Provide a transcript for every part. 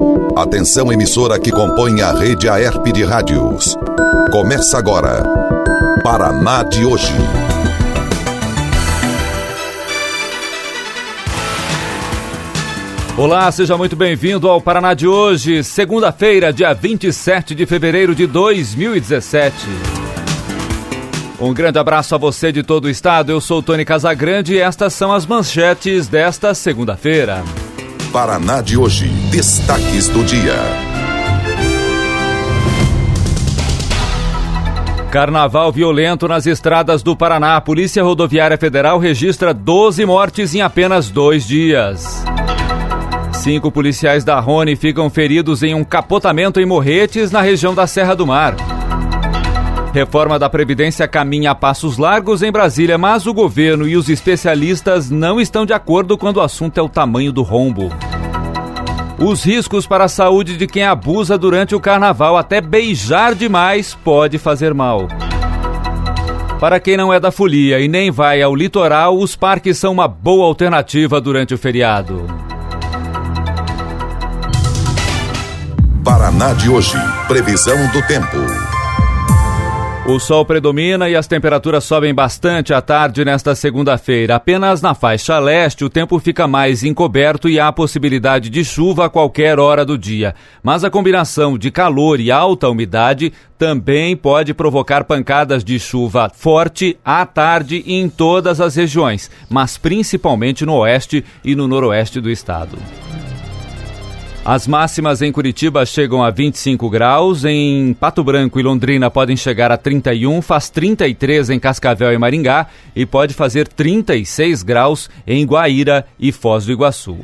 Atenção, emissora que compõe a rede AERP de rádios. Começa agora, Paraná de hoje. Olá, seja muito bem-vindo ao Paraná de hoje, segunda-feira, dia 27 de fevereiro de 2017. Um grande abraço a você de todo o estado, eu sou Tony Casagrande e estas são as manchetes desta segunda-feira. Paraná de hoje, destaques do dia. Carnaval violento nas estradas do Paraná. A Polícia Rodoviária Federal registra 12 mortes em apenas 2 dias. 5 policiais da Rony ficam feridos em um capotamento em Morretes, na região da Serra do Mar. Reforma da Previdência caminha a passos largos em Brasília, mas o governo e os especialistas não estão de acordo quando o assunto é o tamanho do rombo. Os riscos para a saúde de quem abusa durante o carnaval, até beijar demais pode fazer mal. Para quem não é da folia e nem vai ao litoral, os parques são uma boa alternativa durante o feriado. Paraná de hoje, previsão do tempo. O sol predomina e as temperaturas sobem bastante à tarde nesta segunda-feira. Apenas na faixa leste o tempo fica mais encoberto e há possibilidade de chuva a qualquer hora do dia. Mas a combinação de calor e alta umidade também pode provocar pancadas de chuva forte à tarde em todas as regiões, mas principalmente no oeste e no noroeste do estado. As máximas em Curitiba chegam a 25 graus, em Pato Branco e Londrina podem chegar a 31, faz 33 em Cascavel e Maringá e pode fazer 36 graus em Guaíra e Foz do Iguaçu.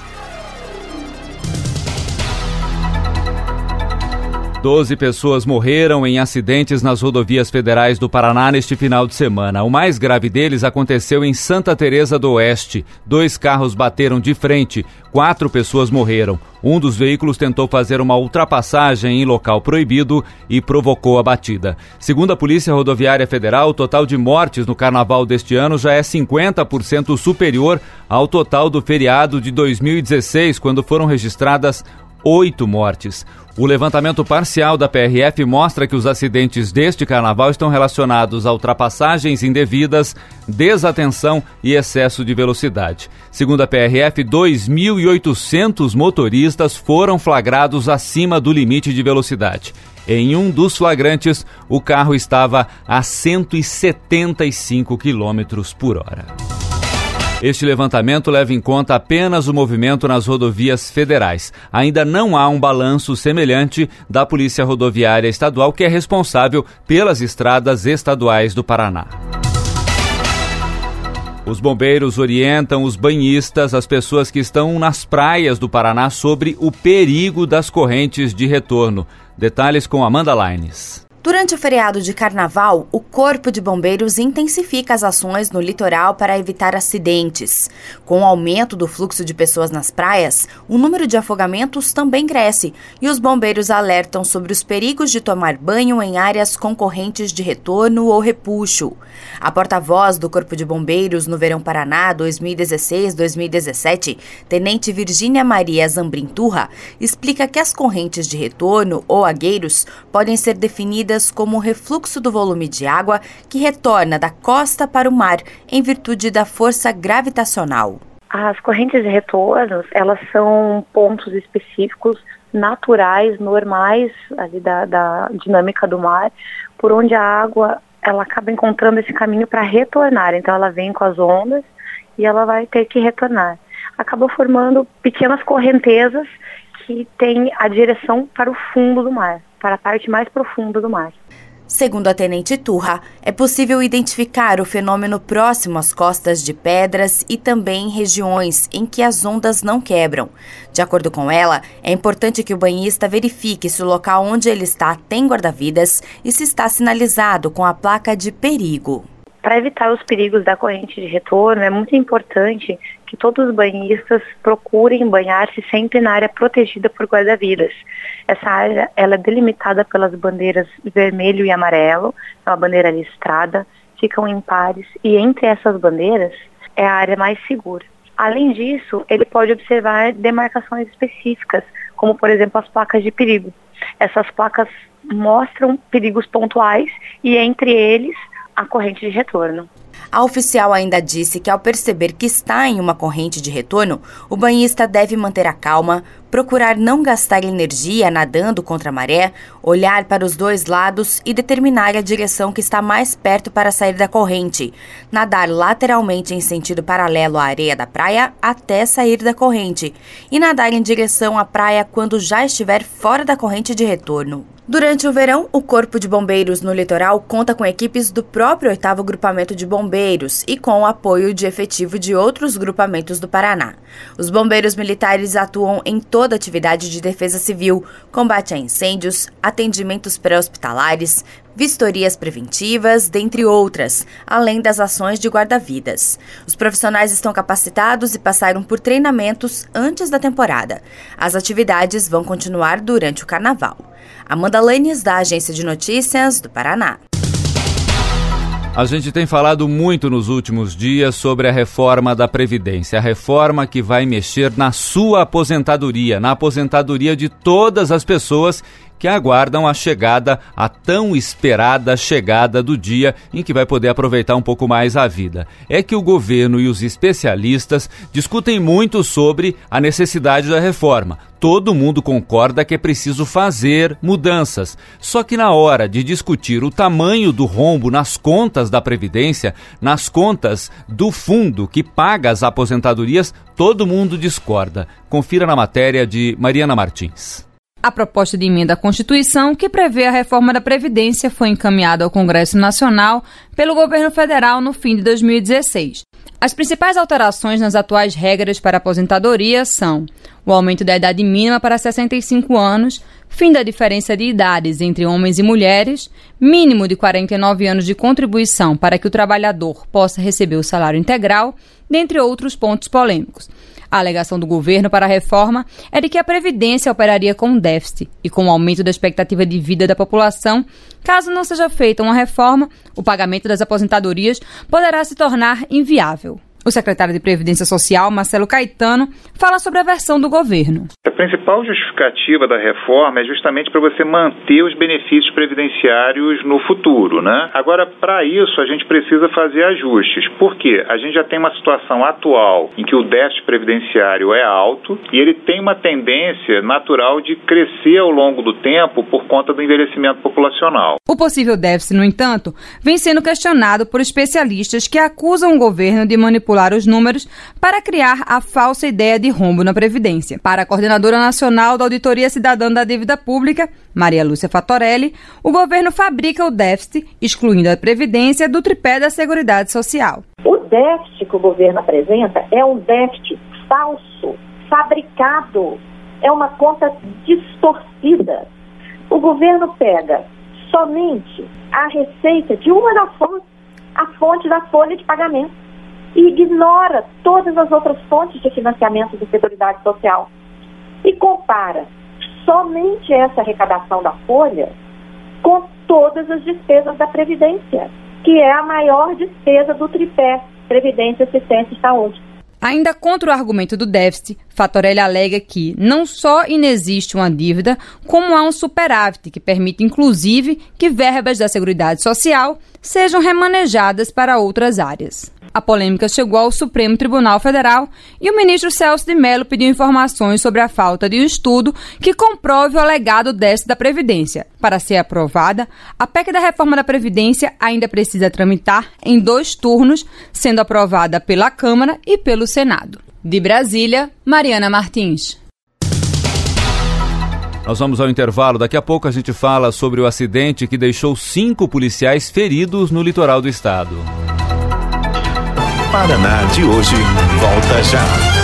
Doze pessoas morreram em acidentes nas rodovias federais do Paraná neste final de semana. O mais grave deles aconteceu em Santa Teresa do Oeste. 2 carros bateram de frente, 4 pessoas morreram. Um dos veículos tentou fazer uma ultrapassagem em local proibido e provocou a batida. Segundo a Polícia Rodoviária Federal, o total de mortes no carnaval deste ano já é 50% superior ao total do feriado de 2016, quando foram registradas 8 mortes. O levantamento parcial da PRF mostra que os acidentes deste carnaval estão relacionados a ultrapassagens indevidas, desatenção e excesso de velocidade. Segundo a PRF, 2.800 motoristas foram flagrados acima do limite de velocidade. Em um dos flagrantes, o carro estava a 175 km por hora. Este levantamento leva em conta apenas o movimento nas rodovias federais. Ainda não há um balanço semelhante da Polícia Rodoviária Estadual, que é responsável pelas estradas estaduais do Paraná. Os bombeiros orientam os banhistas, as pessoas que estão nas praias do Paraná, sobre o perigo das correntes de retorno. Detalhes com Amanda Laines. Durante o feriado de carnaval, o Corpo de Bombeiros intensifica as ações no litoral para evitar acidentes. Com o aumento do fluxo de pessoas nas praias, o número de afogamentos também cresce e os bombeiros alertam sobre os perigos de tomar banho em áreas com correntes de retorno ou repuxo. A porta-voz do Corpo de Bombeiros no Verão Paraná 2016-2017, Tenente Virgínia Maria Zambrinturra, explica que as correntes de retorno ou agueiros podem ser definidas como o refluxo do volume de água que retorna da costa para o mar em virtude da força gravitacional. As correntes de retorno, elas são pontos específicos, naturais, normais ali da dinâmica do mar, por onde a água ela acaba encontrando esse caminho para retornar. Então ela vem com as ondas e ela vai ter que retornar. Acaba formando pequenas correntezas que têm a direção para o fundo do mar, para a parte mais profunda do mar. Segundo a Tenente Turra, é possível identificar o fenômeno próximo às costas de pedras e também em regiões em que as ondas não quebram. De acordo com ela, é importante que o banhista verifique se o local onde ele está tem guarda-vidas e se está sinalizado com a placa de perigo. Para evitar os perigos da corrente de retorno, é muito importante que todos os banhistas procurem banhar-se sempre na área protegida por guarda-vidas. Essa área ela é delimitada pelas bandeiras vermelho e amarelo, é uma bandeira listrada, ficam em pares, e entre essas bandeiras é a área mais segura. Além disso, ele pode observar demarcações específicas, como, por exemplo, as placas de perigo. Essas placas mostram perigos pontuais e, entre eles, a corrente de retorno. A oficial ainda disse que, ao perceber que está em uma corrente de retorno, o banhista deve manter a calma, procurar não gastar energia nadando contra a maré, olhar para os dois lados e determinar a direção que está mais perto para sair da corrente, nadar lateralmente em sentido paralelo à areia da praia até sair da corrente e nadar em direção à praia quando já estiver fora da corrente de retorno. Durante o verão, o Corpo de Bombeiros no litoral conta com equipes do próprio 8º Grupamento de Bombeiros e com o apoio de efetivo de outros grupamentos do Paraná. Os bombeiros militares atuam em toda a atividade de defesa civil, combate a incêndios, atendimentos pré-hospitalares, vistorias preventivas, dentre outras, além das ações de guarda-vidas. Os profissionais estão capacitados e passaram por treinamentos antes da temporada. As atividades vão continuar durante o Carnaval. Amanda Lanes, da Agência de Notícias do Paraná. A gente tem falado muito nos últimos dias sobre a reforma da Previdência, a reforma que vai mexer na sua aposentadoria, na aposentadoria de todas as pessoas que aguardam a tão esperada chegada do dia em que vai poder aproveitar um pouco mais a vida. É que o governo e os especialistas discutem muito sobre a necessidade da reforma. Todo mundo concorda que é preciso fazer mudanças. Só que na hora de discutir o tamanho do rombo nas contas da Previdência, nas contas do fundo que paga as aposentadorias, todo mundo discorda. Confira na matéria de Mariana Martins. A proposta de emenda à Constituição que prevê a reforma da Previdência foi encaminhada ao Congresso Nacional pelo governo federal no fim de 2016. As principais alterações nas atuais regras para aposentadoria são o aumento da idade mínima para 65 anos, fim da diferença de idades entre homens e mulheres, mínimo de 49 anos de contribuição para que o trabalhador possa receber o salário integral, dentre outros pontos polêmicos. A alegação do governo para a reforma é de que a Previdência operaria com déficit e com o aumento da expectativa de vida da população. Caso não seja feita uma reforma, o pagamento das aposentadorias poderá se tornar inviável. O secretário de Previdência Social, Marcelo Caetano, fala sobre a versão do governo. A principal justificativa da reforma é justamente para você manter os benefícios previdenciários no futuro, né? Agora, para isso, a gente precisa fazer ajustes. Por quê? A gente já tem uma situação atual em que o déficit previdenciário é alto e ele tem uma tendência natural de crescer ao longo do tempo por conta do envelhecimento populacional. O possível déficit, no entanto, vem sendo questionado por especialistas que acusam o governo de manipular os números para criar a falsa ideia de rombo na Previdência. Para a coordenadora nacional da Auditoria Cidadã da Dívida Pública, Maria Lúcia Fatorelli, o governo fabrica o déficit, excluindo a Previdência do tripé da Seguridade Social. O déficit que o governo apresenta é um déficit falso, fabricado, é uma conta distorcida. O governo pega somente a receita de uma das fontes, a fonte da folha de pagamento, e ignora todas as outras fontes de financiamento da Seguridade Social e compara somente essa arrecadação da folha com todas as despesas da Previdência, que é a maior despesa do tripé Previdência, Assistência e Saúde. Ainda contra o argumento do déficit, Fatorelli alega que não só inexiste uma dívida, como há um superávit que permite, inclusive, que verbas da Seguridade Social sejam remanejadas para outras áreas. A polêmica chegou ao Supremo Tribunal Federal e o ministro Celso de Mello pediu informações sobre a falta de um estudo que comprove o alegado déficit da Previdência. Para ser aprovada, a PEC da reforma da Previdência ainda precisa tramitar em 2 turnos, sendo aprovada pela Câmara e pelo Senado. De Brasília, Mariana Martins. Nós vamos ao intervalo. Daqui a pouco a gente fala sobre o acidente que deixou 5 policiais feridos no litoral do estado. Paraná de hoje volta já.